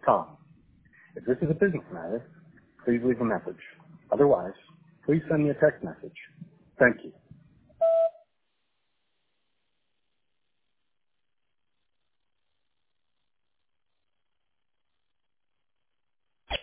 Tom. If this is a business matter, please leave a message. Otherwise, please send me a text message. Thank you.